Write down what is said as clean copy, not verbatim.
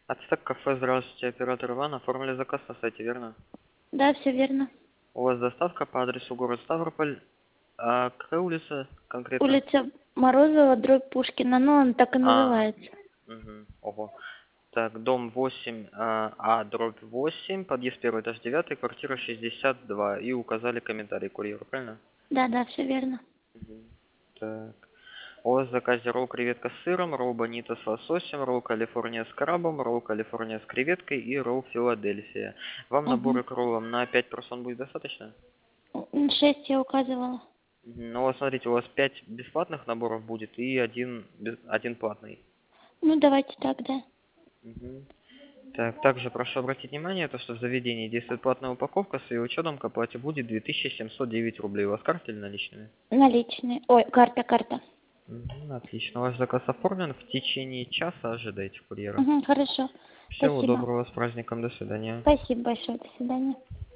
Ацтек кафе, здравствуйте, оператор Иван. Оформили заказ на сайте, верно? Да, все верно. У вас доставка по адресу город Ставрополь. А какая улица конкретно? Улица Морозова, дробь Пушкина, но он так и А, называется. угу, ого. Так, дом 8, дробь 8, подъезд первый, этаж 9, квартира 62. И указали комментарий курьеру, правильно? Да, да, все верно. Мгм. Так. У вас в заказе ролл креветка с сыром, ролл бонита с лососем, ролл Калифорния с крабом, ролл Калифорния с креветкой и ролл Филадельфия. Вам Угу. наборы к роллам на 5 персон будет достаточно? 6 я указывала. Ну вот смотрите, у вас 5 бесплатных наборов будет и один платный. Ну, давайте так, да. Мгм. Так, также прошу обратить внимание, то, что в заведении действует платная упаковка, с ее учетом к оплате будет 2709 рублей. У вас карта или наличными? Наличные. Ой, карта. Мгм, отлично. Ваш заказ оформлен. В течение часа ожидайте курьера. Угу, хорошо. Всего Спасибо. доброго, с праздником, до свидания. Спасибо большое. До свидания.